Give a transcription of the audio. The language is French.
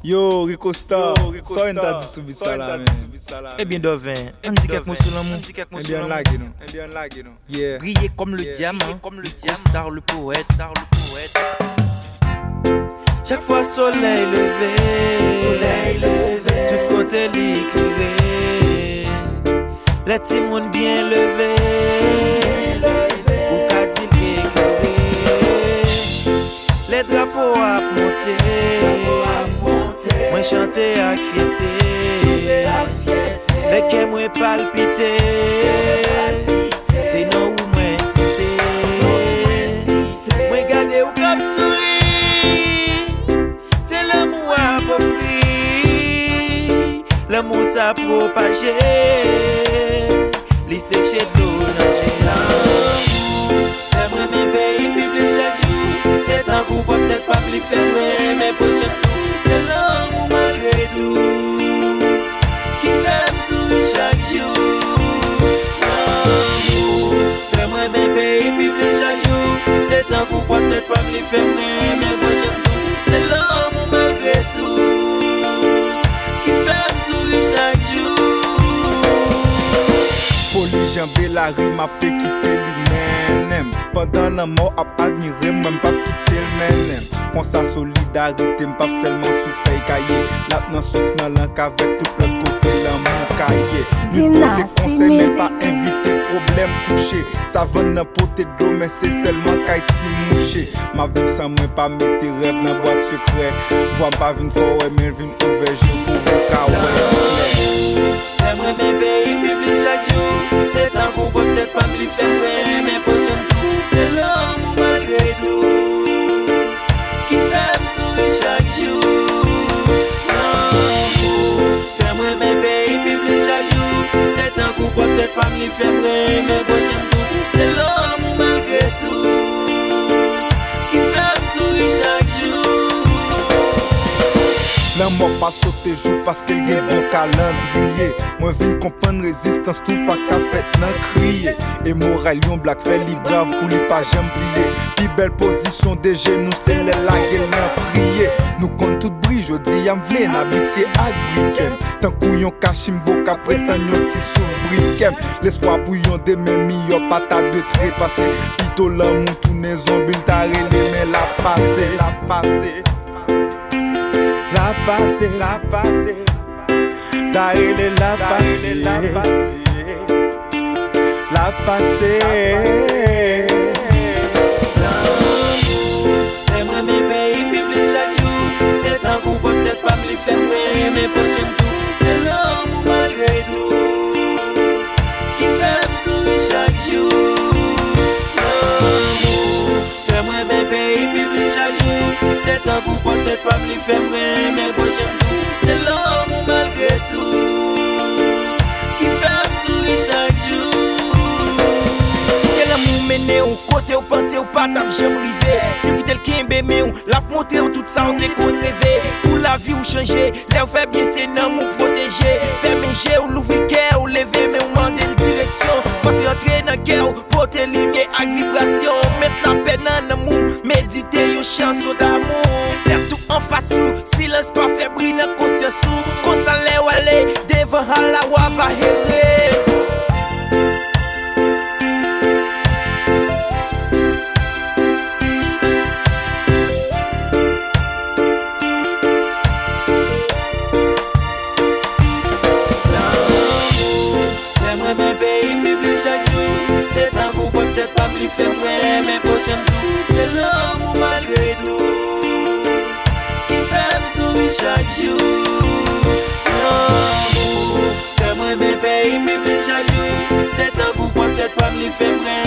Yo, Rico Star, ça on t'a dit subit ça là. Eh bien, Dovin, on dit quelque chose sur l'amour. Eh bien, lagué, non. Yeah. Briller comme le diamant, Rico Star, le poète. Chaque fois soleil levé, tout côté l'éclairé, les petits monde bien levé, ou qu'a dit l'éclairé, les drapeaux à monter, moi chanter à fierté, les quais moi palpiter, c'est non ou moi cité, moi garder ou comme sourire. L'amour ça propagé, les sécher de l'eau nager. Fais-moi mes pays, publie chaque jour. C'est un coup, peut-être pas plus fais-moi mes prochains tours. C'est l'amour malgré tout qui fait me sourire chaque jour. L'amour, fais-moi mes pays, publie chaque jour. C'est un coup, peut-être pas plus fais-moi mes prochains tours. C'est l'amour malgré tout. Folie jambé la rime a pe quitter li menem. Pendant la mort a admiré même pas quitter le menem. Pour sa solidarité m'pas seulement souffrir cahier. Là nan souffle nan lank avec tout l'autre côté l'amour cahier. Nous te conseil mais pas inviter problème couché. Ça va n'importe d'eau mais c'est seulement kaiti mouché. Ma vie sans moi pas mettre rêve dans boîte secret. Vois pas vinn forêt mais vinn ouvert je pour kawe. Fais-moi mes pays, publie chaque jour. C'est un coup, peut-être pas me faire vrai, mais prochain tour. C'est l'amour malgré tout qui fait me sourire chaque jour. L'amour, fais-moi mes pays, publie chaque jour. C'est un coup, peut-être pas me faire vrai, mais prochain tour. C'est l'amour malgré tout qui fait me sourire chaque jour. L'amour pas sauter jour parce qu'elle est bon calendrier. Moi vinn comprendre résistance tout pas qu'à fait nan crier. Et moral yon black fait li brave pour li pas jamais plier. Pi belle position des genoux c'est les la gueule nan prier. Nous compte tout bris jodi yam vle n'habitier ak brikem. Tant couillon kachim boka prétend yon ti souvrikem. L'espoir pour yon de même yo pata de trépasser. Pito l'amour tourner zombie tare les mais la passer. La passé, t'arrêtes la passé. L'amour, fais-moi mes pays, publie chaque jour. C'est un coup, peut-être pas me faire vrai, mais prochain tour. C'est l'amour malgré tout qui fait me sourire chaque jour. L'amour, fais-moi mes pays, publie chaque jour. C'est un coup, peut-être pas me faire vrai, mais prochain tour. C'est l'amour malgré tout qui fait me sourire chaque jour. Quel amour mené ou côté ou pensé ou pas t'as jamais rivé. Si vous quittez le kimbe mais ou la montée ou tout ça on déconne rêver. Pour la vie ou changer, l'air fait bien c'est non ou protéger. Faire manger ou l'ouvrir cœur ou lever mais ou demander une direction. Faut entrer dans guerre ou porter lumière avec vibration. Mettre la peine en amour, méditer une chanson d'amour. Mettre tout en face ou silence pas fait briller dans conscience ou qu'on s'en l'air ou aller devant la wa va errer. Fais vrai, mais prochain tour. C'est l'amour malgré tout qui fait me sourire chaque jour. L'amour, fais-moi mes pays, m'oublie chaque jour. C'est un coup, peut-être pas me faire vrai.